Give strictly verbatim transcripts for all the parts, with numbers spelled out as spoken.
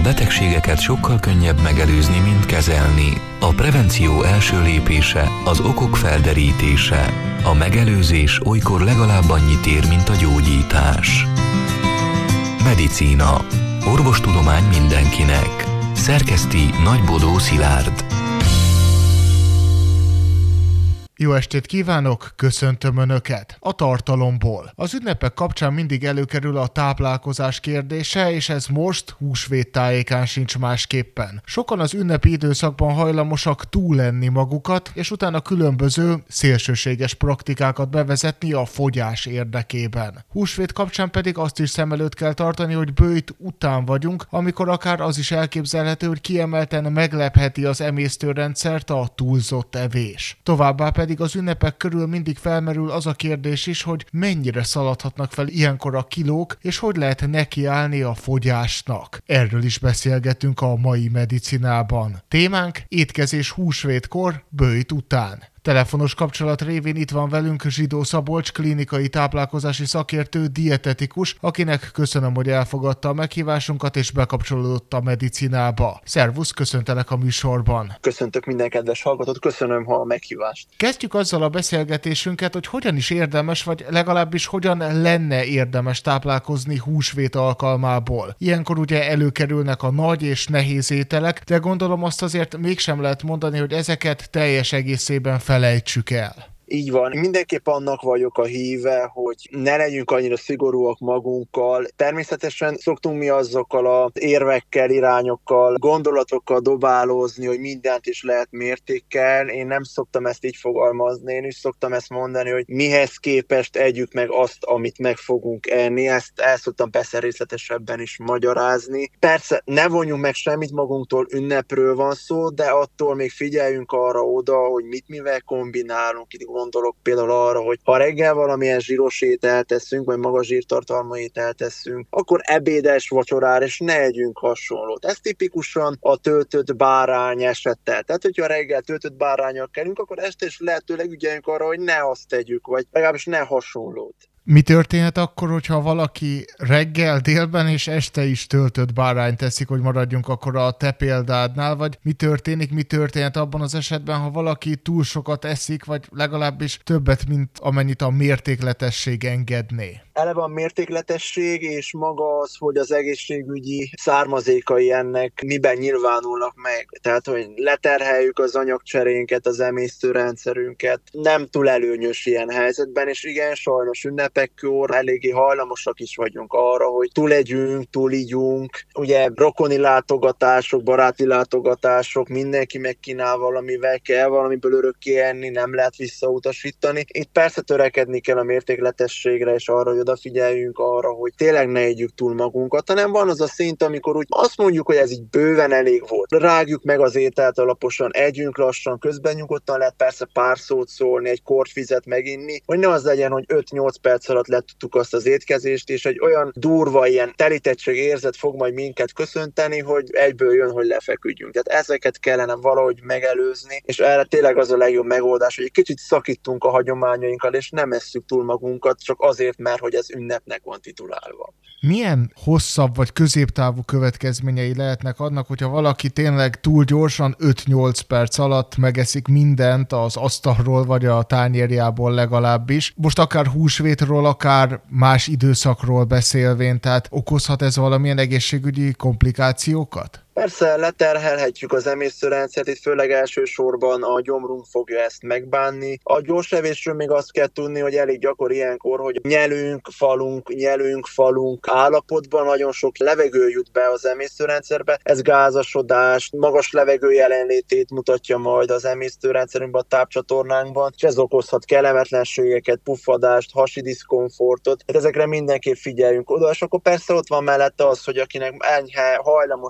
A betegségeket sokkal könnyebb megelőzni, mint kezelni. A prevenció első lépése az okok felderítése. A megelőzés olykor legalább annyit ér, mint a gyógyítás. Medicína. Orvostudomány mindenkinek. Szerkeszti Nagy Bodó Szilárd. Jó estét kívánok, köszöntöm Önöket! A tartalomból. Az ünnepek kapcsán mindig előkerül a táplálkozás kérdése, és ez most húsvét tájékán sincs másképpen. Sokan az ünnepi időszakban hajlamosak túlenni magukat, és utána különböző szélsőséges praktikákat bevezetni a fogyás érdekében. Húsvét kapcsán pedig azt is szem előtt kell tartani, hogy böjt után vagyunk, amikor akár az is elképzelhető, hogy kiemelten meglepheti az emésztőrendszert a túlzott evés. Továbbá pedig az ünnepek körül mindig felmerül az a kérdés is, hogy mennyire szaladhatnak fel ilyenkor a kilók, és hogy lehet nekiállni a fogyásnak. Erről is beszélgetünk a mai medicinában. Témánk étkezés húsvétkor, böjt után. Telefonos kapcsolat révén itt van velünk Zsidó Szabolcs, klinikai táplálkozási szakértő, dietetikus, akinek köszönöm, hogy elfogadta a meghívásunkat és bekapcsolódott a medicinába. Szervusz, köszöntelek a műsorban. Köszöntök minden kedves hallgatót, köszönöm a meghívást. Kezdjük azzal a beszélgetésünket, hogy hogyan is érdemes, vagy legalábbis hogyan lenne érdemes táplálkozni húsvét alkalmából. Ilyenkor ugye előkerülnek a nagy és nehéz ételek, de gondolom azt azért mégsem lehet mondani, hogy ezeket teljes egészében felejtsük el. Így van. Mindenképp annak vagyok a híve, hogy ne legyünk annyira szigorúak magunkkal. Természetesen szoktunk mi azokkal az érvekkel, irányokkal, gondolatokkal dobálózni, hogy mindent is lehet mértékkel. Én nem szoktam ezt így fogalmazni, én is szoktam ezt mondani, hogy mihez képest együk meg azt, amit meg fogunk enni. Ezt el szoktam persze részletesebben is magyarázni. Persze ne vonjunk meg semmit magunktól, ünnepről van szó, de attól még figyeljünk arra oda, hogy mit mivel kombinálunk. Itt gondolok például arra, hogy ha reggel valamilyen zsíros ételt teszünk, vagy magas zsírtartalmú ételt teszünk, akkor ebédes, vacsorára, és ne együnk hasonlót. Ez tipikusan a töltött bárány esettel. Tehát, hogyha reggel töltött báránnyal kelünk, akkor este is lehetőleg ügyeljünk arra, hogy ne azt tegyük, vagy legalábbis ne hasonlót. Mi történhet akkor, hogyha valaki reggel, délben és este is töltött bárányt teszik, hogy maradjunk akkor a te példádnál, vagy mi történik, mi történhet abban az esetben, ha valaki túl sokat eszik, vagy legalábbis többet, mint amennyit a mértékletesség engedné? Eleve a mértékletesség és maga az, hogy az egészségügyi származékai ennek miben nyilvánulnak meg. Tehát, hogy leterheljük az anyagcserénket, az emésztőrendszerünket. Nem túl előnyös ilyen helyzetben, és igen, sajnos ünnepekkor eléggé hajlamosak is vagyunk arra, hogy túlegyünk, túligyunk. Ugye rokoni látogatások, baráti látogatások, mindenki megkínál valamivel, kell valamiből örökké enni, nem lehet visszautasítani. Itt persze törekedni kell a mértékletességre, és arra, hogy odafigyeljünk arra, hogy tényleg ne együk túl magunkat, hanem van az a szint, amikor úgy azt mondjuk, hogy ez így bőven elég volt. Rágjuk meg az ételt alaposan, együnk lassan, közben nyugodtan lehet persze pár szót szólni, egy kortvizet meginni, hogy ne az legyen, hogy öt-nyolc perc alatt letudtuk azt az étkezést, és egy olyan durva ilyen telítettség érzet fog majd minket köszönteni, hogy egyből jön, hogy lefeküdjünk. Tehát ezeket kellene valahogy megelőzni, és erre tényleg az a legjobb megoldás, hogy egy kicsit szakítunk a hagyományainkkal, és nem esszük túl magunkat, csak azért, mert hogy ez ünnepnek van titulálva. Milyen hosszabb vagy középtávú következményei lehetnek annak, hogyha valaki tényleg túl gyorsan öt-nyolc perc alatt megeszik mindent az asztalról vagy a tányérjából legalábbis? Most akár húsvétről, akár más időszakról beszélvén, tehát okozhat ez valamilyen egészségügyi komplikációkat? Persze leterhelhetjük az emésztőrendszert, itt főleg elsősorban a gyomrunk fogja ezt megbánni. A gyors evésről még azt kell tudni, hogy elég gyakori ilyenkor, hogy nyelünk, falunk, nyelünk, falunk állapotban nagyon sok levegő jut be az emésztőrendszerbe. Ez gázasodást, magas levegő jelenlétét mutatja majd az emésztőrendszerünkben, a tápcsatornánkban, és ez okozhat kellemetlenségeket, puffadást, hasi diszkomfortot. Hát ezekre mindenképp figyeljünk oda, és akkor persze ott van mellette az, hogy akinek enyhe hajlamossága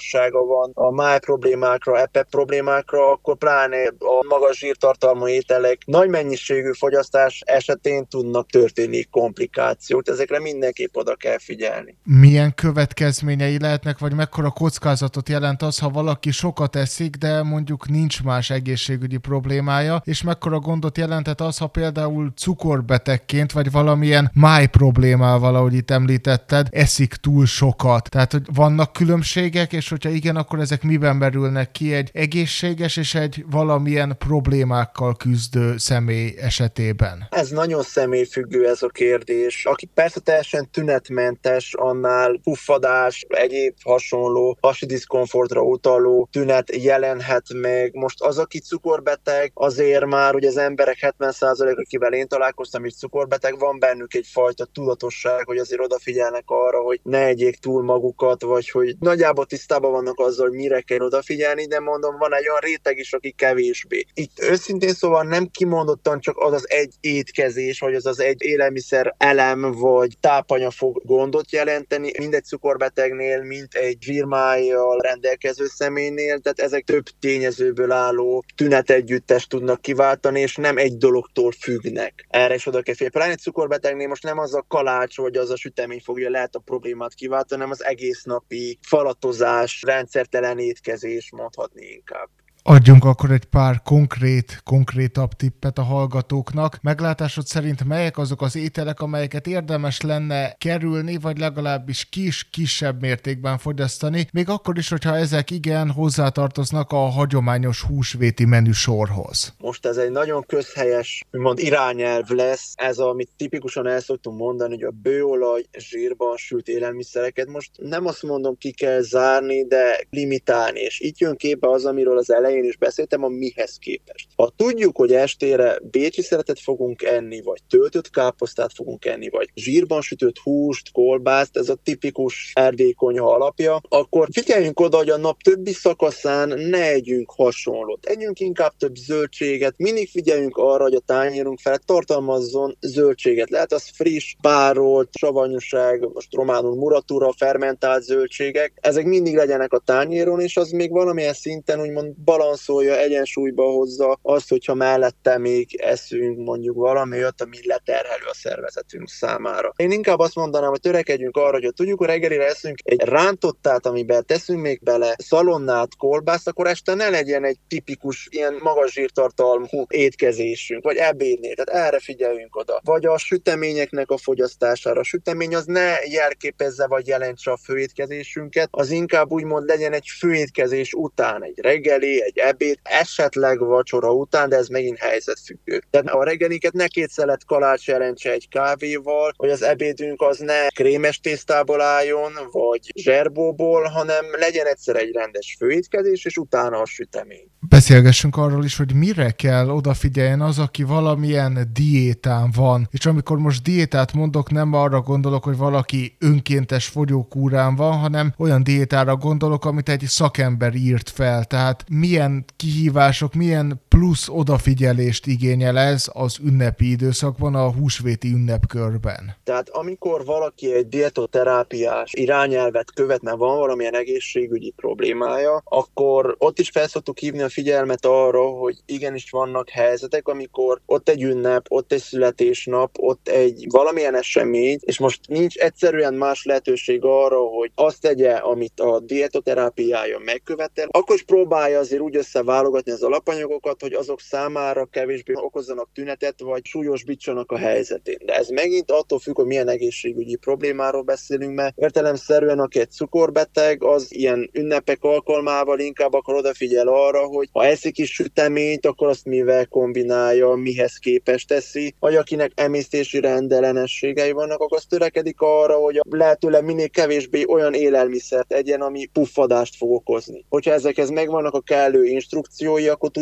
van a máj problémákra, epep problémákra, akkor pláne a magas zsírtartalmú ételek nagy mennyiségű fogyasztás esetén tudnak történni komplikációk. Ezekre mindenképp oda kell figyelni. Milyen következményei lehetnek, vagy mekkora kockázatot jelent az, ha valaki sokat eszik, de mondjuk nincs más egészségügyi problémája, és mekkora gondot jelentett az, ha például cukorbetegként, vagy valamilyen máj problémával, ahogy itt említetted, eszik túl sokat. Tehát, hogy vannak különbségek, és hogyha igen, akkor ezek miben merülnek ki egy egészséges és egy valamilyen problémákkal küzdő személy esetében? Ez nagyon személyfüggő ez a kérdés. Aki persze teljesen tünetmentes, annál puffadás, egyéb hasonló hasi diszkomfortra utaló tünet jelenhet meg. Most az, aki cukorbeteg, azért már ugye az emberek hetven százalék, akivel én találkoztam, is cukorbeteg, van bennük egyfajta tudatosság, hogy azért odafigyelnek arra, hogy ne egyék túl magukat, vagy hogy nagyjából tisztában vannak azzal, hogy mire kell odafigyelni, de mondom, van egy olyan réteg is, aki kevésbé. Itt őszintén szóval nem kimondottan csak az az egy étkezés, vagy az az egy élelmiszer elem, vagy tápanyag fog gondot jelenteni, mind egy cukorbetegnél, mint egy zsírmájjal rendelkező személynél, tehát ezek több tényezőből álló tünetegyüttest tudnak kiváltani, és nem egy dologtól függnek. Erre is oda kell figyelni. Pláne egy cukorbetegnél most nem az a kalács, vagy az a sütemény fogja lehet a problémát kiváltani, hanem az egész napi falatozás, rendszertelen étkezés, mondhatni inkább. Adjunk akkor egy pár konkrét, konkrétabb tippet a hallgatóknak. Meglátásod szerint melyek azok az ételek, amelyeket érdemes lenne kerülni, vagy legalábbis kis, kisebb mértékben fogyasztani, még akkor is, hogyha ezek igen hozzátartoznak a hagyományos húsvéti menüsorhoz. Most ez egy nagyon közhelyes, úgymond irányelv lesz, ez amit tipikusan el szoktunk mondani, hogy a bőolaj zsírban sült élelmiszereket most nem azt mondom ki kell zárni, de limitálni, és itt jön képbe az, amiről az elején én is beszéltem, a mihez képest. Ha tudjuk, hogy estére bécsi szeretet fogunk enni, vagy töltött káposztát fogunk enni, vagy zsírban sütött húst, kolbászt, ez a tipikus erdélyi konyha alapja, akkor figyeljünk oda, hogy a nap többi szakaszán ne együnk hasonlót. Együnk inkább több zöldséget, mindig figyeljünk arra, hogy a tányérunk felett tartalmazzon zöldséget. Lehet az friss, párolt, savanyúság, most románul muratura, fermentált zöldségek, ezek mindig legyenek a tányéron, és az még valamilyen szinten úgymond balanszolja, egyensúlyba hozza azt, hogyha mellette még eszünk mondjuk valami olyat, ami leterhelő a szervezetünk számára. Én inkább azt mondanám, hogy törekedjünk arra, hogy ha tudjuk, hogy reggelire eszünk egy rántottát, amiben teszünk még bele szalonnát, kolbászt, akkor este ne legyen egy tipikus ilyen magas zsírtartalmú étkezésünk, vagy ebédnél, tehát erre figyeljünk oda. Vagy a süteményeknek a fogyasztására. A sütemény az ne jelképezze, vagy jelentse a főétkezésünket, az inkább úgymond legyen egy főétkezés után, egy reggeli, egy ebéd, esetleg vacsora után, de ez megint helyzetfüggő. Tehát a reggeliket ne két szelet kalács jelentse egy kávéval, hogy az ebédünk az ne krémes tésztából álljon, vagy zserbóból, hanem legyen egyszer egy rendes főétkezés, és utána a sütemény. Beszélgessünk arról is, hogy mire kell odafigyeljen az, aki valamilyen diétán van. És amikor most diétát mondok, nem arra gondolok, hogy valaki önkéntes fogyókúrán van, hanem olyan diétára gondolok, amit egy szakember írt fel. Tehát milyen kihívások, milyen plusz odafigyelést igényel ez az ünnepi időszakban, a húsvéti ünnepkörben? Tehát amikor valaki egy dietoterápiás irányelvet követ, mert van valamilyen egészségügyi problémája, akkor ott is fel szoktuk hívni a figyelmet arra, hogy igenis vannak helyzetek, amikor ott egy ünnep, ott egy születésnap, ott egy valamilyen esemény, és most nincs egyszerűen más lehetőség arra, hogy azt tegye, amit a dietoterápiája megkövetel, akkor is próbálja azért úgy összeválogatni az alapanyagokat, hogy azok számára kevésbé okozzanak tünetet, vagy súlyosbítsanak a helyzetén. De ez megint attól függ, hogy milyen egészségügyi problémáról beszélünk, mert értelemszerűen, aki egy cukorbeteg, az ilyen ünnepek alkalmával inkább akkor odafigyel arra, hogy ha eszik is süteményt, akkor azt mivel kombinálja, mihez képest teszi, vagy akinek emésztési rendellenességei vannak, akkor azt törekedik arra, hogy a lehetőleg minél kevésbé olyan élelmiszert egyen, ami puffadást fog okozni. Hogyha ezekhez megvannak a kellő instrukciói, akkor tudja, hogy ezt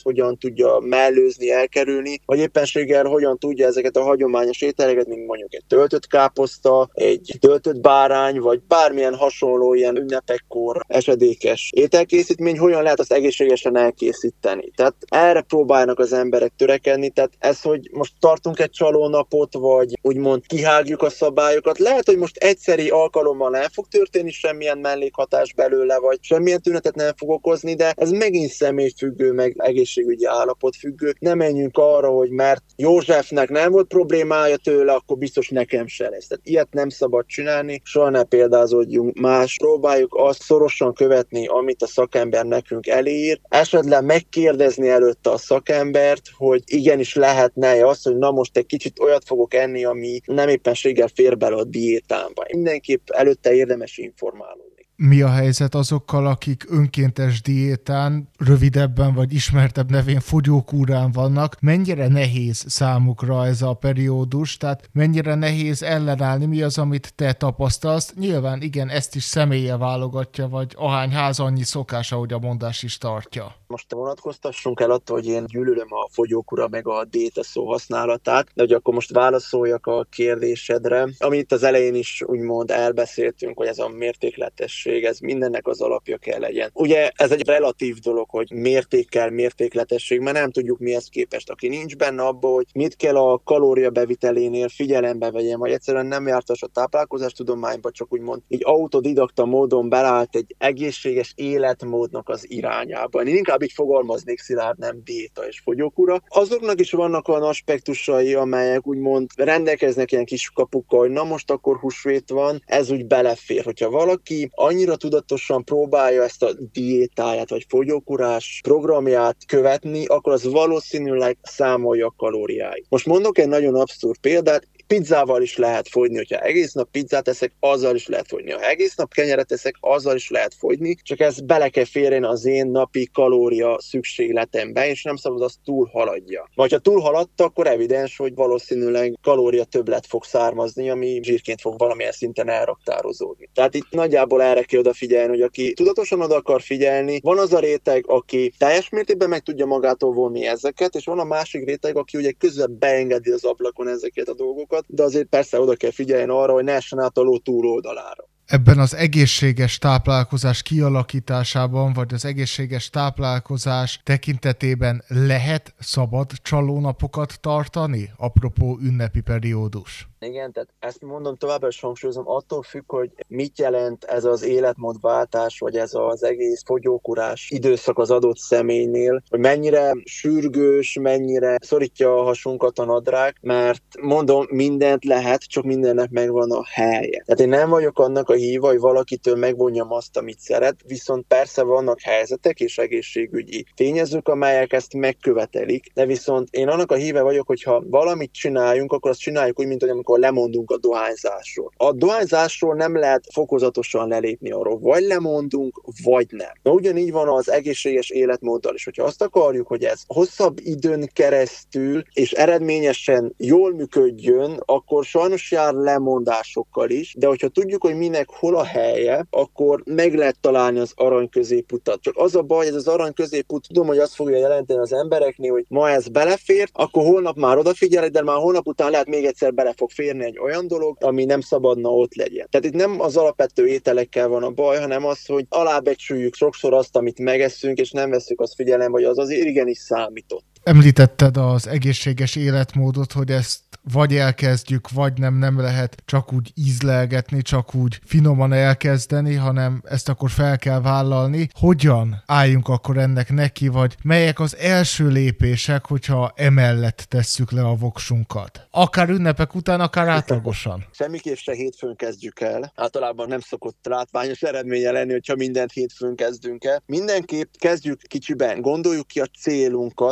hogyan tudja mellőzni, elkerülni, vagy éppenséggel hogyan tudja ezeket a hagyományos ételeket, mint mondjuk egy töltött káposzta, egy töltött bárány, vagy bármilyen hasonló ilyen ünnepekkor esedékes ételkészítmény, hogyan lehet azt egészségesen elkészíteni. Tehát erre próbálnak az emberek törekedni, tehát ez, hogy most tartunk egy csalónapot, vagy úgymond kihágjuk a szabályokat, lehet, hogy most egyszeri alkalommal nem fog történni semmilyen mellékhatás belőle, vagy semmilyen tünetet nem fog okozni, de ez megint személyfüggő, meg egészségügyi állapot függő. Nem menjünk arra, hogy mert Józsefnek nem volt problémája tőle, akkor biztos nekem se lesz. Tehát ilyet nem szabad csinálni, soha ne példázódjunk más. Próbáljuk azt szorosan követni, amit a szakember nekünk elér, esetleg megkérdezni előtte a szakembert, hogy igenis lehetne az, hogy na most egy kicsit olyat fogok enni, ami nem éppenséggel fér bele a diétámba. Mindenképp előtte érdemes informálódni. Mi a helyzet azokkal, akik önkéntes diétán, rövidebben vagy ismertebb nevén fogyókúrán vannak? Mennyire nehéz számukra ez a periódus? Tehát mennyire nehéz ellenállni? Mi az, amit te tapasztalsz? Nyilván igen, ezt is személye válogatja, vagy ahány ház annyi szokás, ahogy a mondás is tartja. Most vonatkoztassunk el attól, hogy én gyűlölöm a fogyókúra meg a diéta szó használatát, de hogy akkor most válaszoljak a kérdésedre. Amit az elején is úgymond elbeszéltünk, hogy ez a mértékletesség, ez mindennek az alapja kell legyen. Ugye ez egy relatív dolog, hogy mértékkel, mértékletesség, mert nem tudjuk mihez képest. Aki nincs benne abban, hogy mit kell a kalória bevitelénél figyelembe vegyen, vagy egyszerűen nem jártas a táplálkozástudományba, csak úgymond így autodidakta módon belállt egy egészséges életmódnak az irányába. Én inkább így fogalmaznék, Szilárd, nem diéta és fogyókúra. Azoknak is vannak olyan aspektusai, amelyek úgymond rendelkeznek ilyen kis kapukkal, hogy na most akkor húsvét van, ez úgy belefér. Hogyha valaki annyira tudatosan próbálja ezt a diétáját vagy fogyókúrás programját követni, akkor az valószínűleg számolja a kalóriáit. Most mondok egy nagyon abszurd példát, pizzával is lehet fogyni, hogyha egész nap pizzát eszek, azzal is lehet fogyni. Ha egész nap kenyeret eszek, azzal is lehet fogyni, csak ez bele kell férjen az én napi kalória szükségletembe, és nem szabad azt túl haladja. Vagy ha túl haladta, akkor evidens, hogy valószínűleg kalória többlet fog származni, ami zsírként fog valamilyen szinten elraktározódni. Tehát itt nagyjából erre kell odafigyelni, hogy aki tudatosan oda akar figyelni, van az a réteg, aki teljes mértékben meg tudja magától vonni ezeket, és van a másik réteg, aki ugye közben beengedi az ablakon ezeket a dolgokat, de azért persze oda kell figyelni arra, hogy ne essen át a ló túloldalára. Ebben az egészséges táplálkozás kialakításában, vagy az egészséges táplálkozás tekintetében lehet szabad csalónapokat tartani? Apropó ünnepi periódus. Igen, tehát ezt mondom továbbra is hangsúlyozom, attól függ, hogy mit jelent ez az életmódváltás, vagy ez az egész fogyókúrás időszak az adott személynél, hogy mennyire sürgős, mennyire szorítja a hasunkat a nadrág, mert mondom, mindent lehet, csak mindennek megvan a helye. Tehát én nem vagyok annak a híva, hogy valakitől megvonjam azt, amit szeret, viszont persze vannak helyzetek és egészségügyi tényezők, amelyek ezt megkövetelik, de viszont én annak a híve vagyok, hogyha valamit csináljunk, akkor azt csináljuk úgy, mint hogy amikor lemondunk a dohányzásról. A dohányzásról nem lehet fokozatosan lelépni arról, vagy lemondunk, vagy nem. Na ugyanígy van az egészséges életmóddal is. Hogyha azt akarjuk, hogy ez hosszabb időn keresztül és eredményesen jól működjön, akkor sajnos jár lemondásokkal is, de hogyha tudjuk, hogy minek hol a helye, akkor meg lehet találni az arany középutat. Csak az a baj, ez az arany középút, tudom, hogy azt fogja jelenteni az embereknél, hogy ma ez belefér, akkor holnap már odafigyelek, de már holnap után lehet még egyszer bele fog férni egy olyan dolog, ami nem szabadna ott legyen. Tehát itt nem az alapvető ételekkel van a baj, hanem az, hogy alábecsüljük sokszor azt, amit megeszünk, és nem veszük azt figyelembe, hogy az azért igenis számított. Említetted az egészséges életmódot, hogy ezt vagy elkezdjük, vagy nem, nem lehet csak úgy ízlelgetni, csak úgy finoman elkezdeni, hanem ezt akkor fel kell vállalni. Hogyan álljunk akkor ennek neki, vagy melyek az első lépések, hogyha emellett tesszük le a voksunkat? Akár ünnepek után, akár átlagosan. Semmiképp se hétfőn kezdjük el. Általában nem szokott látványos eredménye lenni, hogyha mindent hétfőn kezdünk el. Mindenképp kezdjük kicsiben, gondoljuk ki a célunkat, gondoljuk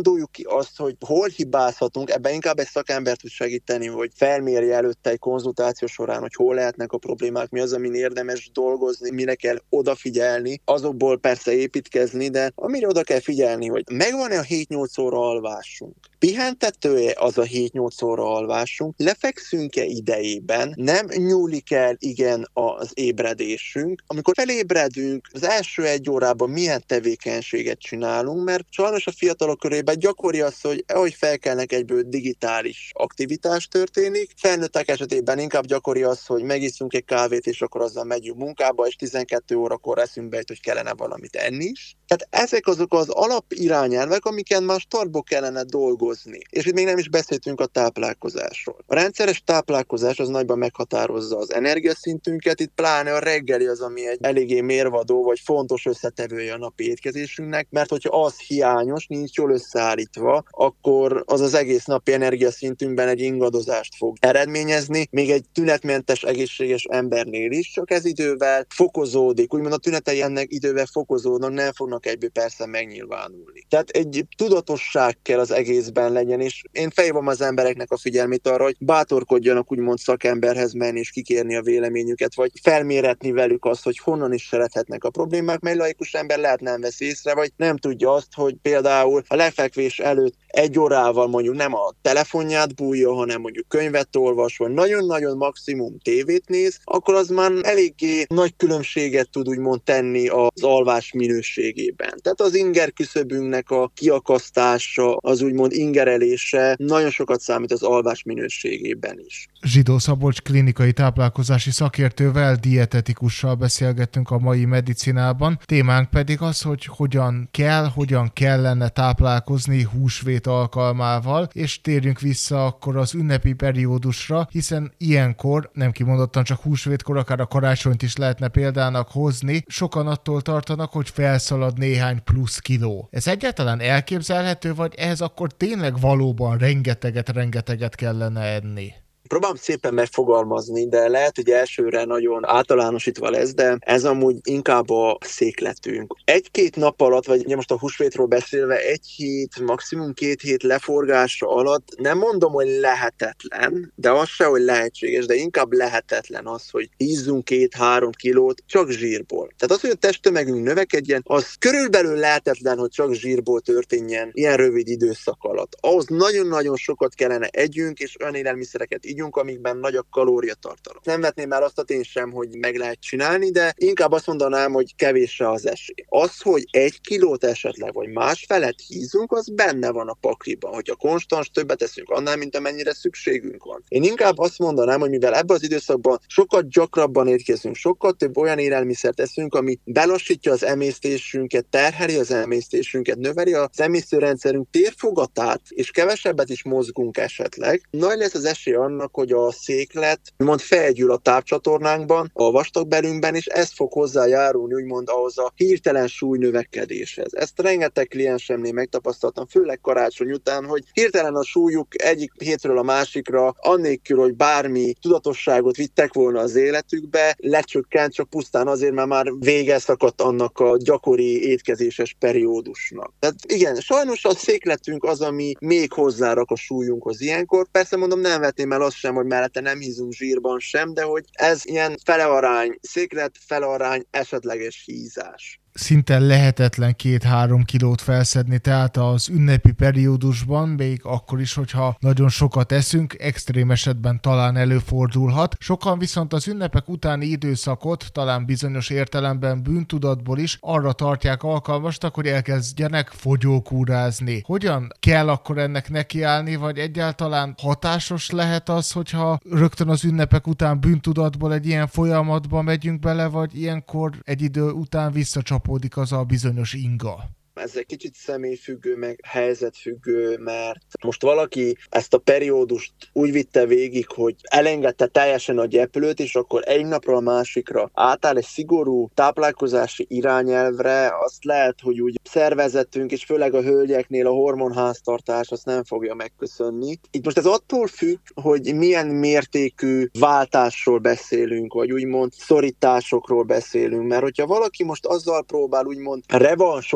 gondoljuk ki azt, hogy hol hibázhatunk, ebben inkább egy szakember tud segíteni, hogy felmérje előtte egy konzultáció során, hogy hol lehetnek a problémák, mi az, amin érdemes dolgozni, mire kell odafigyelni, azokból persze építkezni, de amire oda kell figyelni, hogy megvan-e a hét-nyolc óra alvásunk. Pihentető-e az a hét-nyolc óra alvásunk, lefekszünk-e idejében, nem nyúlik el igen az ébredésünk. Amikor felébredünk, az első egy órában milyen tevékenységet csinálunk, mert sajnos a fiatalok körében gyakori az, hogy ahogy felkelnek, egyből digitális aktivitás történik. Felnőttek esetében inkább gyakori az, hogy megiszunk egy kávét, és akkor azzal megyünk munkába, és tizenkét órakor eszünk be, hogy kellene valamit enni is. Tehát ezek azok az alapirányelvek, amiken már startból kellene dolgozni. És itt még nem is beszéltünk a táplálkozásról. A rendszeres táplálkozás az nagyban meghatározza az energiaszintünket, itt pláne a reggeli az, ami egy eléggé mérvadó vagy fontos összetevője a napi étkezésünknek, mert hogyha az hiányos, nincs jól összeállítva, akkor az az egész napi energiaszintünkben egy ingadozást fog eredményezni, még egy tünetmentes, egészséges embernél is, csak ez idővel fokozódik, úgymond a tünetei ennek idővel fokozódnak, nem fognak egyből persze megnyilvánulni. Tehát egy tudatosság kell az egészben legyen, és én felhívom az embereknek a figyelmét arra, hogy bátorkodjanak úgymond szakemberhez menni és kikérni a véleményüket, vagy felméretni velük azt, hogy honnan is szerethetnek a problémák, mert laikus ember lehet nem vesz észre, vagy nem tudja azt, hogy például a lefekvés előtt egy órával mondjuk nem a telefonját bújja, hanem mondjuk könyvet olvas, vagy nagyon-nagyon maximum tévét néz, akkor az már eléggé nagy különbséget tud úgymond tenni az alvás minőségében. Tehát az inger küszöbünknek a kiakasztása, az úgymond ingerelése nagyon sokat számít az alvás minőségében is. Zsidó Szabolcs klinikai táplálkozási szakértővel, dietetikussal beszélgettünk a mai medicinában. Témánk pedig az, hogy hogyan kell, hogyan kellene táplálkozni húsvét alkalmával, és térjünk vissza akkor az ünnepi periódusra, hiszen ilyenkor, nem kimondottan csak húsvétkor, akár a karácsonyt is lehetne példának hozni, sokan attól tartanak, hogy felszalad néhány plusz kiló. Ez egyáltalán elképzelhető, vagy ehhez akkor tényleg valóban rengeteget-rengeteget kellene enni? Próbálom szépen megfogalmazni, de lehet, hogy elsőre nagyon általánosítva lesz, de ez amúgy inkább a székletünk. Egy-két nap alatt, vagy ugye most a húsvétról beszélve, egy hét, maximum két hét leforgása alatt nem mondom, hogy lehetetlen, de az se, hogy lehetséges, de inkább lehetetlen az, hogy hízzunk két-három kilót csak zsírból. Tehát az, hogy a testtömegünk növekedjen, az körülbelül lehetetlen, hogy csak zsírból történjen ilyen rövid időszak alatt. Ahhoz nagyon-nagyon sokat kellene együnk, és olyan élelmiszereket ígyunk, amikben nagy a kalóriatartalom. Nem vetném el azt a tényt sem, hogy meg lehet csinálni, de inkább azt mondanám, hogy kevésre az esély. Az, hogy egy kilót esetleg, vagy más felett hízunk, az benne van a pakliban, hogyha konstans többet teszünk annál, mint amennyire szükségünk van. Én inkább azt mondanám, hogy mivel ebben az időszakban sokkal gyakrabban étkezünk, sokkal több olyan élelmiszert eszünk, ami belassítja az emésztésünket, terheli az emésztésünket, növeli az emésztőrendszerünk térfogatát, és kevesebbet is mozgunk esetleg. Nagy lesz az esély annak, hogy a széklet úgymond felgyűl a tápcsatornánkban, a vastagbelünkben, és ez fog hozzájárulni úgymond ahhoz a hirtelen súlynövekedéshez. Ezt rengeteg kliensemnél megtapasztaltam, főleg karácsony után, hogy hirtelen a súlyuk egyik hétről a másikra, annélkül, hogy bármi tudatosságot vittek volna az életükbe, lecsökkent, csak pusztán azért, mert már vége szakadt annak a gyakori étkezéses periódusnak. Tehát igen, sajnos a székletünk az, ami még hozzárak a súlyunkhoz ilyenkor. Persze mondom, nem vetném el azt sem, hogy mellette nem hízunk zsírban sem, de hogy ez ilyen felearány, széklet felearány, esetleges hízás. Szinte lehetetlen két-három kilót felszedni, tehát az ünnepi periódusban, még akkor is, hogyha nagyon sokat eszünk, extrém esetben talán előfordulhat. Sokan viszont az ünnepek utáni időszakot, talán bizonyos értelemben bűntudatból is arra tartják alkalmasnak, hogy elkezdjenek fogyókúrázni. Hogyan kell akkor ennek nekiállni, vagy egyáltalán hatásos lehet az, hogyha rögtön az ünnepek után bűntudatból egy ilyen folyamatba megyünk bele, vagy ilyenkor egy idő után visszacsapunk az a bizonyos inga? Ez egy kicsit személyfüggő, meg helyzetfüggő, mert most valaki ezt a periódust úgy vitte végig, hogy elengedte teljesen a gyeplőt, és akkor egy napról a másikra átáll egy szigorú táplálkozási irányelvre, azt lehet, hogy úgy szervezetünk, és főleg a hölgyeknél a hormonháztartás azt nem fogja megköszönni. Itt most ez attól függ, hogy milyen mértékű váltásról beszélünk, vagy úgymond szorításokról beszélünk, mert hogyha valaki most azzal próbál úgymond revansot venni,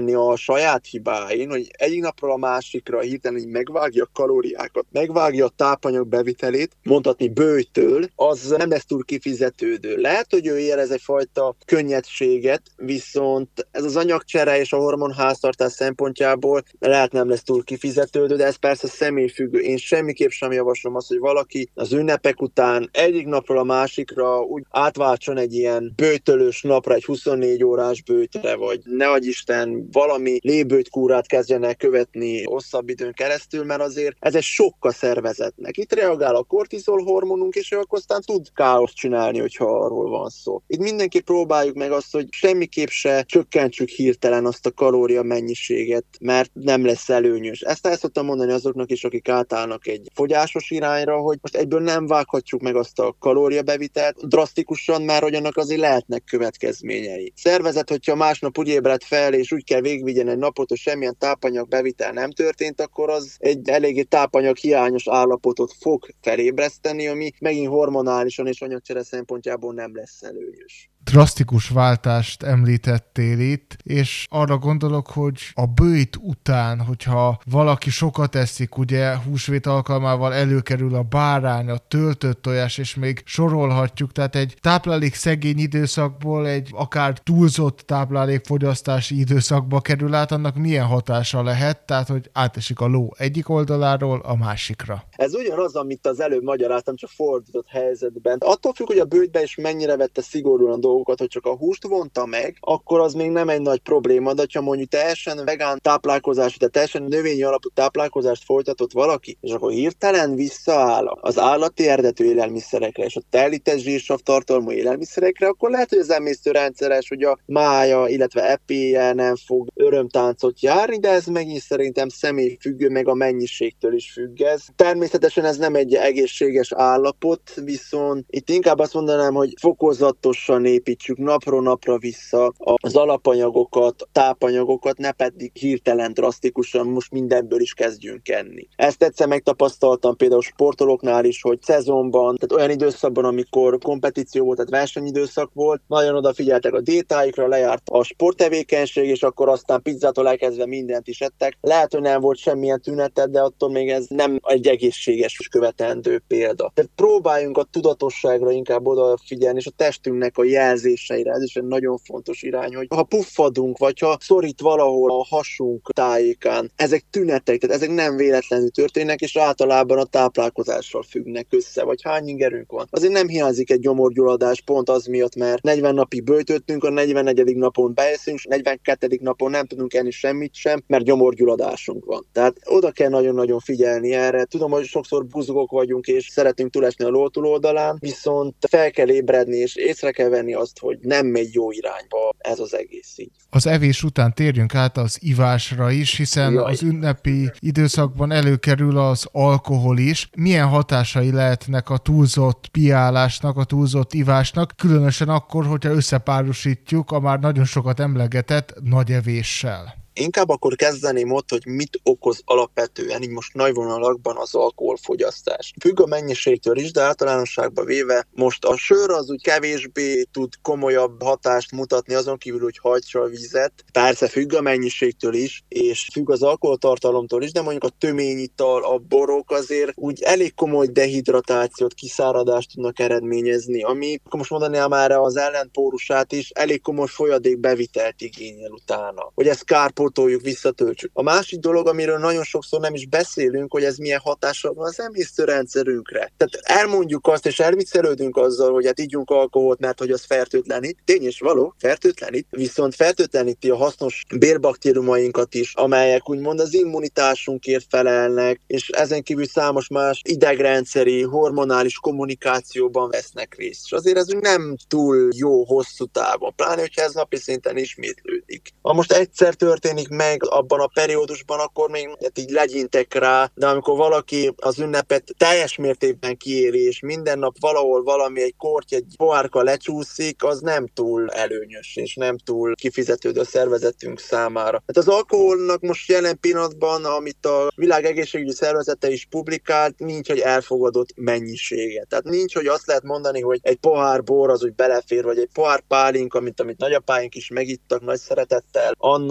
tanulni a saját hibáin, hogy egyik napról a másikra hirtelen így megvágja a kalóriákat, megvágja a tápanyag bevitelét, mondhatni bőjtől, az nem lesz túl kifizetődő. Lehet, hogy ő érez egyfajta könnyedséget, viszont ez az anyagcsere és a hormonháztartás szempontjából lehet nem lesz túl kifizetődő, de ez persze személyfüggő. Én semmiképp sem javaslom azt, hogy valaki az ünnepek után egyik napról a másikra úgy átváltson egy ilyen bőjtölős napra, egy huszonnégy órás bőjtre, vagy ne adj Isten, valami lébőjtkúrát kezdjenek követni hosszabb időn keresztül, mert azért ez egy sok a szervezetnek. Itt reagál a kortizol hormonunk, és akkor aztán tud káoszt csinálni, hogyha arról van szó. Itt mindenki próbáljuk meg azt, hogy semmiképp se csökkentsük hirtelen azt a kalória mennyiséget, mert nem lesz előnyös. Ezt el szoktam mondani azoknak is, akik átállnak egy fogyásos irányra, hogy most egyből nem vághatjuk meg azt a kalóriabevitelt drasztikusan, mert hogy annak azért lehetnek következményei. Szervezet, hogyha másnap úgy ébred fel, és úgy kell végigvigyen egy napot, hogy semmilyen tápanyag bevitel nem történt, akkor az egy eléggé tápanyag hiányos állapotot fog felébreszteni, ami megint hormonálisan és anyagcsere szempontjából nem lesz előnyös. Drasztikus váltást említettél itt, és arra gondolok, hogy a bőjt után, hogyha valaki sokat eszik, ugye húsvét alkalmával előkerül a bárány, a töltött tojás, és még sorolhatjuk, tehát egy táplálék szegény időszakból egy akár túlzott táplálékfogyasztási időszakba kerül át, annak milyen hatása lehet, tehát hogy átesik a ló egyik oldaláról a másikra. Ez ugyanaz, amit az előbb magyaráztam, csak fordított helyzetben. Attól függ, hogy a bőjtbe is mennyire vette szigorúan dolgokat, hogy csak a húst vonta meg, akkor az még nem egy nagy probléma, de ha mondjuk teljesen vegán táplálkozás, de teljesen növényi alapú táplálkozást folytatott valaki, és akkor hirtelen visszaáll az állati eredetű élelmiszerekre és a telített zsírsav tartalmú élelmiszerekre, akkor lehet, hogy az emésztőrendszeres, hogy a mája, illetve epéje nem fog örömtáncot járni, de ez megint szerintem személyfüggő, meg a mennyiségtől is függ ez. Természetesen ez nem egy egészséges állapot, viszont itt inkább azt mondanám, hogy fokozatosan építsük napról napra vissza az alapanyagokat, tápanyagokat, ne pedig hirtelen drasztikusan most mindenből is kezdjünk enni. Ezt egyszer megtapasztaltam például sportolóknál is, hogy szezonban, tehát olyan időszakban, amikor kompetíció volt, tehát versenyidőszak volt, nagyon odafigyeltek a diétáikra, lejárt a sporttevékenység, és akkor aztán pizzától elkezdve mindent is ettek. Lehet, hogy nem volt semmilyen tünetet, de attól még ez nem egy egészséges és követendő példa. Tehát próbáljunk a tudatosságra inkább odafigyelni, és a testünknek a jelzéseire. Ez is egy nagyon fontos irány, hogy ha puffadunk, vagy ha szorít valahol a hasunk tájékán, ezek tünetek, tehát ezek nem véletlenül történnek, és általában a táplálkozással függnek össze, vagy hány ingerünk van. Azért nem hiányzik egy gyomorgyulladás pont az miatt, mert negyven napig böjtöttünk, a negyvennegyedik napon beeszünk, és negyvenkettedik napon nem tudunk enni semmit sem, mert gyomorgyulladásunk van. Tehát oda kell nagyon-nagyon figyelni erre. Tudom, hogy sokszor buzgók vagyunk, és szeretünk túlesni a ló túloldalán, viszont fel kell ébredni, és észre kell venni azt, hogy nem megy jó irányba ez az egész így. Az evés után térjünk át az ivásra is, hiszen Jaj. az ünnepi időszakban előkerül az alkohol is. Milyen hatásai lehetnek a túlzott piálásnak, a túlzott ivásnak, különösen akkor, hogyha összepárosítjuk a már nagyon sokat emlegetett nagy evéssel? Inkább akkor kezdeném ott, hogy mit okoz alapvetően, így most nagy vonalakban az alkoholfogyasztás. Függ a mennyiségtől is, de általánosságban véve most a sör az úgy kevésbé tud komolyabb hatást mutatni, azon kívül, hogy hajtsa a vizet. Persze függ a mennyiségtől is, és függ az alkoholtartalomtól is, de mondjuk a töményital, a borok azért úgy elég komoly dehidratációt, kiszáradást tudnak eredményezni, ami, akkor most mondanám már az ellenpórusát is, elég komoly folyadékbevitelt igényel utána. Hogy ez kárpótoljuk, visszatöltsük. A másik dolog, amiről nagyon sokszor nem is beszélünk, hogy ez milyen hatással van az emésztőrendszerünkre. Tehát elmondjuk azt, és elviccelődünk azzal, hogy hát ígyunk alkoholt, mert hogy az fertőtlenít. Tény és való, fertőtlenít, viszont fertőtleníti a hasznos bélbaktériumainkat is, amelyek úgymond az immunitásunkért felelnek, és ezen kívül számos más idegrendszeri, hormonális kommunikációban vesznek részt. És azért ez nem túl jó hosszú távon, pláne, hogyha ez napi szinten ismétlődik. Ha most egyszer történik meg abban a periódusban, akkor még hát így legyintek rá, de amikor valaki az ünnepet teljes mértékben kiéli, és minden nap valahol valami, egy korty, egy pohárka lecsúszik, az nem túl előnyös, és nem túl kifizetődő a szervezetünk számára. Hát az alkoholnak most jelen pillanatban, amit a Világ Egészségügyi Szervezete is publikált, nincs egy elfogadott mennyisége. Tehát nincs, hogy azt lehet mondani, hogy egy pohár bor az úgy belefér, vagy egy pohár pálinka, mint amit nagyapáink is megittak nagy szeretettel, annó az úgy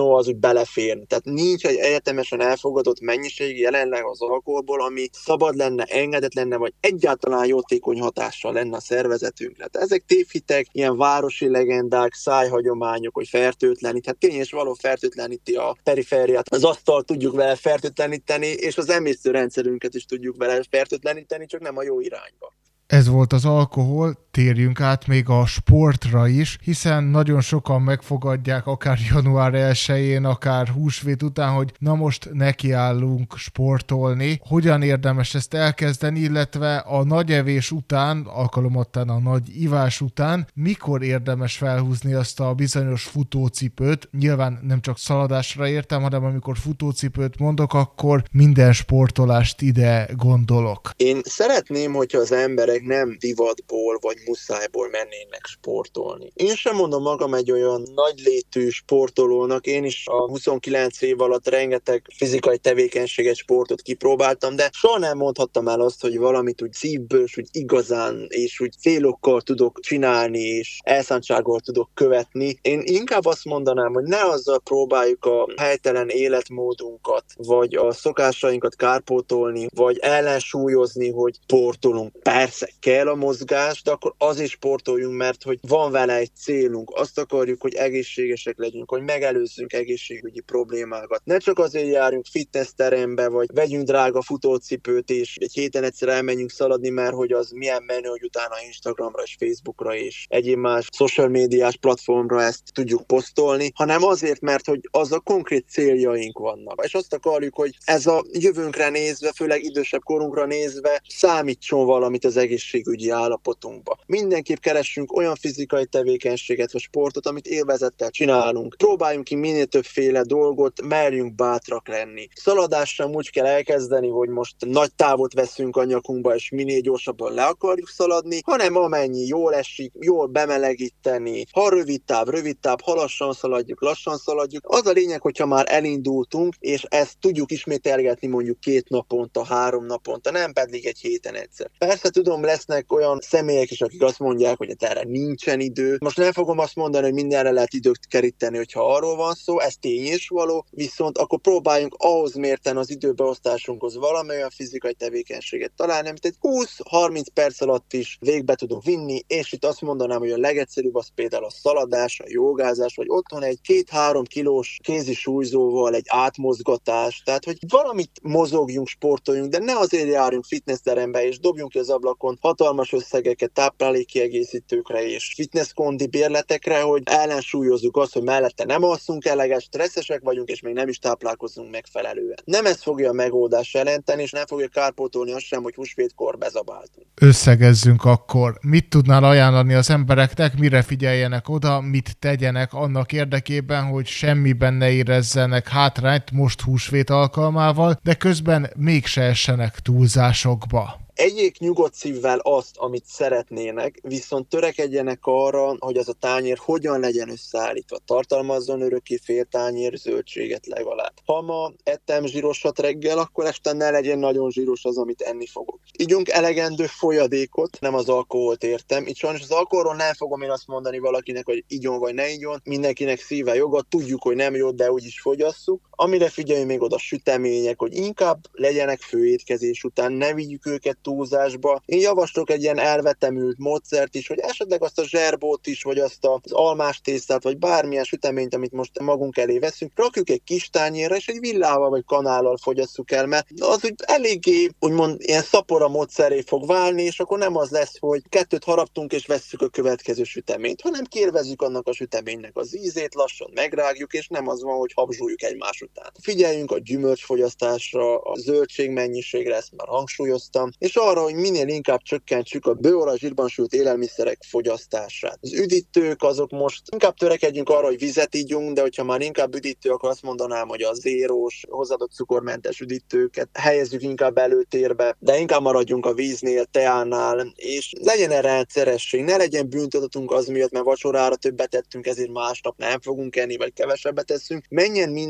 beleférni. Tehát nincs egy egyetemesen elfogadott mennyiség jelenleg az alkoholból, ami szabad lenne, engedett lenne, vagy egyáltalán jótékony hatással lenne a szervezetünkre. Tehát ezek tévhitek, ilyen városi legendák, szájhagyományok, hogy fertőtlenít. Hát tény és való fertőtleníti a perifériát. Az asztalt tudjuk vele fertőtleníteni, és az emésztőrendszerünket is tudjuk vele fertőtleníteni, csak nem a jó irányba. Ez volt az alkohol, térjünk át még a sportra is, hiszen nagyon sokan megfogadják akár január elsején, akár húsvét után, hogy na most nekiállunk sportolni. Hogyan érdemes ezt elkezdeni, illetve a nagy evés után, alkalomattán a nagy ivás után, mikor érdemes felhúzni azt a bizonyos futócipőt? Nyilván nem csak szaladásra értem, hanem amikor futócipőt mondok, akkor minden sportolást ide gondolok. Én szeretném, hogyha az emberek nem divatból vagy muszájból mennének sportolni. Én sem mondom magam egy olyan nagy létű sportolónak, én is a huszonkilenc év alatt rengeteg fizikai tevékenységet, sportot kipróbáltam, de soha nem mondhattam el azt, hogy valamit úgy szívből, úgy igazán, és úgy félokkal tudok csinálni, és elszántsággal tudok követni. Én inkább azt mondanám, hogy ne azzal próbáljuk a helytelen életmódunkat, vagy a szokásainkat kárpótolni, vagy ellensúlyozni, hogy sportolunk. Persze, kell a mozgás, de akkor azért sportoljunk, mert hogy van vele egy célunk. Azt akarjuk, hogy egészségesek legyünk, hogy megelőzzünk egészségügyi problémákat. Ne csak azért járjunk fitnessterembe, vagy vegyünk drága futócipőt, és egy héten egyszer elmenjünk szaladni, mert hogy az milyen menő, hogy utána Instagramra és Facebookra és egyéb más social médiás platformra ezt tudjuk posztolni, hanem azért, mert hogy az a konkrét céljaink vannak. És azt akarjuk, hogy ez a jövőnkre nézve, főleg idősebb korunkra nézve számítson valamit az egészségügyi állapotunkba. Mindenképp keressünk olyan fizikai tevékenységet vagy sportot, amit élvezettel csinálunk. Próbáljunk ki minél többféle dolgot, merjünk bátrak lenni. Szaladást sem úgy kell elkezdeni, hogy most nagy távot veszünk a nyakunkba, és minél gyorsabban le akarjuk szaladni, hanem amennyi jól esik, jól bemelegíteni. Ha rövid táv, rövid táv, ha lassan szaladjuk, lassan szaladjuk. Az a lényeg, hogyha már elindultunk, és ezt tudjuk ismételgetni mondjuk két naponta, három naponta, nem pedig egy héten egyszer. Persze tudom, lesznek olyan személyek is, akik azt mondják, hogy erre nincsen idő. Most nem fogom azt mondani, hogy mindenre lehet időt keríteni, hogyha arról van szó, ez tény és való, viszont akkor próbáljunk ahhoz mérten az időbeosztásunkhoz valami olyan fizikai tevékenységet találni, amit egy húsz-harminc perc alatt is végbe tudunk vinni, és itt azt mondanám, hogy a legegyszerűbb az például a szaladás, a jogázás, vagy otthon egy két-három kilós kézi súlyzóval egy átmozgatás, tehát hogy valamit mozogjunk, sportoljunk, de ne azért járjunk fitnessterembe és dobjunk ki az ablakon hatalmas összegeket táplálékkiegészítőkre és fitnesskondi bérletekre, hogy ellensúlyozzuk azt, hogy mellette nem alszunk eleget, stresszesek vagyunk, és még nem is táplálkozunk megfelelően. Nem ez fogja a megoldást jelenteni, és nem fogja kárpótolni azt sem, hogy húsvétkor bezabáltunk. Összegezzünk akkor. Mit tudnál ajánlani az embereknek, mire figyeljenek oda, mit tegyenek annak érdekében, hogy semmiben ne érezzenek hátrányt most húsvét alkalmával, de közben mégse essenek túlzásokba? Egyék nyugodt szívvel azt, amit szeretnének, viszont törekedjenek arra, hogy az a tányér hogyan legyen összeállítva. Tartalmazzon örökké fél tányér zöldséget legalább. Ha ma ettem zsírosat reggel, akkor este ne legyen nagyon zsíros az, amit enni fogok. Ígyunk elegendő folyadékot, nem az alkoholt értem. Itt sajnos az alkoholról nem fogom én azt mondani valakinek, hogy igyon vagy ne igyon. Mindenkinek szíve joga, tudjuk, hogy nem jó, de úgyis fogyasszuk. Amire figyeljünk még oda sütemények, hogy inkább legyenek főétkezés után, ne vigyük őket túlzásba. Én javaslok egy ilyen elvetemült módszert is, hogy esetleg azt a zserbót is, vagy azt az almás tésztát, vagy bármilyen süteményt, amit most magunk elé veszünk, rakjuk egy kis tányérra, és egy villával vagy kanállal fogyasszuk el, mert az úgy eléggé, úgymond ilyen szapora módszeré fog válni, és akkor nem az lesz, hogy kettőt haraptunk, és vesszük a következő süteményt, hanem kérvezzük annak a süteménynek az ízét, lassan megrágjuk, és nem az van, hogy habzsuljuk egymás után. Figyeljünk a gyümölcsfogyasztásra, a zöldség mennyiségre, ezt már hangsúlyoztam, és arra, hogy minél inkább csökkentsük a bőolaj zsírban sült élelmiszerek fogyasztását. Az üdítők azok most inkább törekedjünk arra, hogy vizet ígyunk, de hogyha már inkább üdítő, akkor azt mondanám, hogy a zérós, hozzáadott cukormentes üdítőket helyezzük inkább előtérbe, de inkább maradjunk a víznél, teánál, és legyen erre rendszeresség, ne legyen bűntudatunk az miatt, mert vacsorára többet tettünk, ezért másnap nem fogunk enni, vagy kevesebbet teszünk. Menjen minden úgy,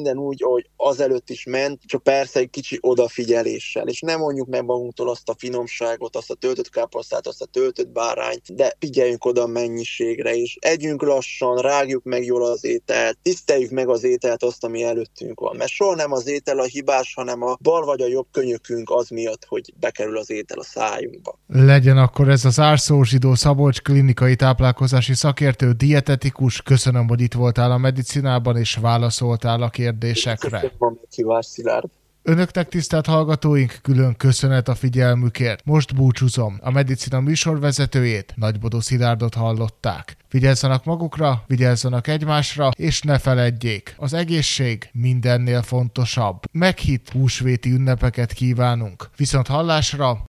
ahogy azelőtt is ment, csak persze egy kicsi odafigyeléssel, és nem mondjuk meg magunktól azt a finomságot, azt a töltött káposztát, azt a töltött bárányt, de figyeljünk oda a mennyiségre is. Együnk lassan, rágjuk meg jól az ételt, tiszteljük meg az ételt, azt, ami előttünk van. Mert soha nem az étel a hibás, hanem a bal vagy a jobb könyökünk az miatt, hogy bekerül az étel a szájunkba. Legyen akkor ez az Árszó Zsidó Szabolcs klinikai táplálkozási szakértő, dietetikus. Köszönöm, hogy itt voltál a Medicinában és válaszoltál a kérdésekre. Köszönöm a meghívást, Szilárd. Önöknek, tisztelt hallgatóink, külön köszönet a figyelmükért. Most búcsúzom. A Medicina műsorvezetőjét, Nagybodó Szilárdot hallották. Vigyázzanak magukra, vigyázzanak egymásra, és ne feledjék, az egészség mindennél fontosabb. Meghitt húsvéti ünnepeket kívánunk. Viszont hallásra!